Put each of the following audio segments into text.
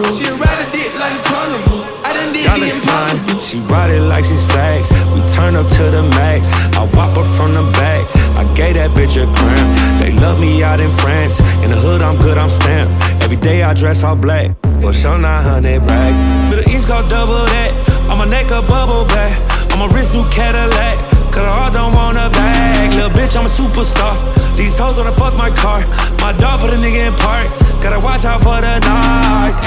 She ride a dick like a carnival. I done did the impossible. She ride it like she's facts. We turn up to the max. I whop her from the back. I gave that bitch a cramp. They love me out in France. In the hood, I'm good, I'm stamped. Every day I dress all black. For sure 900 racks. Middle East go double that. On my neck a bubble back. On my wrist new Cadillac. Cause I all don't want a bag. Little bitch, I'm a superstar. These hoes wanna fuck my car. My dog put a nigga in park. Gotta watch out for the noise.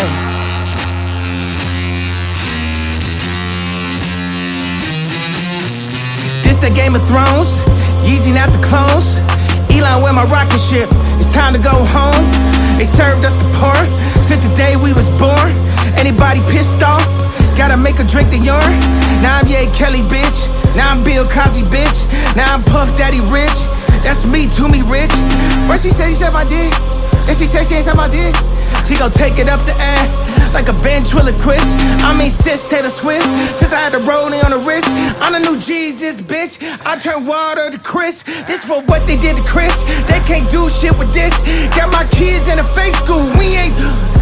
This the Game of Thrones. Yeezy not the clones. Elon with my rocket ship. It's time to go home. They served us the porn since the day we was born. Anybody pissed off? Gotta make a drink the urine. Now I'm Ye Kelly, bitch. Now I'm Bill Cosby, bitch. Now I'm Puff Daddy Rich. That's me, to me rich. What she say, my dick? And she said she ain't said my dick. She gon' take it up the ass like a ventriloquist. I mean, sis Taylor Swift. Since I had the rolling on the wrist, I'm the new Jesus, bitch. I turn water to Chris. This for what they did to Chris. They can't do shit with this. Got my kids in a fake school. We ain't.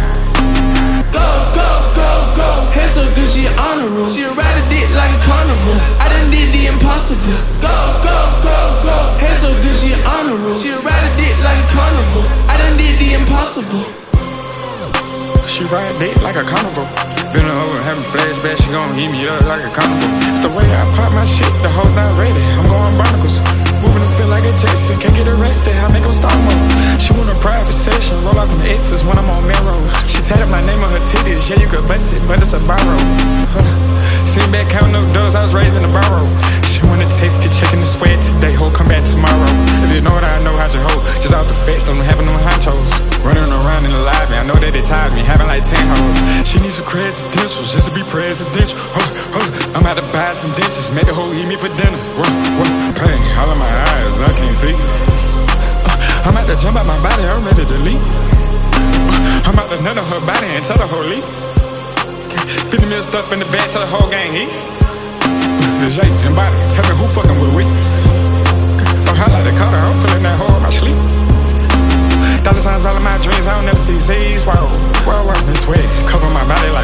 Go, go, go, go. Hair so good, she an honor roll. She ride a dick like a carnival. I done did the impossible. Go, go, go, go. Hair so good, she an honor roll. She ride a dick like a carnival. I done did the impossible. She ride dick like a carnival. Been over having flashbacks, she gon' heat me up like a carnival. It's the way I pop my shit, the hoes not ready. I'm going barnacles. Moving to feel like a Jason, can't get arrested, I make them start mode. She want a private session, roll out them X's when I'm on Melrose. She tatted my name on her titties, yeah you could bust it, but it's a borrow. Sitting back counting up doors, I was raised in a barrow. She wanna taste the chicken and sweat today, ho, come back tomorrow. If you know what I know, how'd you hold? Just out the facts, don't having them honchos. Running around in the lobby, I know that they tired me, having like 10 hoes. She needs some presidentials, just to be presidential. I'm about to buy some dentures, make the hoe eat me for dinner. Pain, all in my eyes, I can't see. I'm about to jump out my body, I'm ready to leave. I'm about to nut on her body and tell her whole leave. 50 mil stuff in the bag, tell the whole gang eat. The Jay and body, tell me who fucking with we. I like the Carter, I'm feeling that hoe in my sleep. Dollar signs all in my dreams, I don't never see Z's. Wow, this way, cover my body like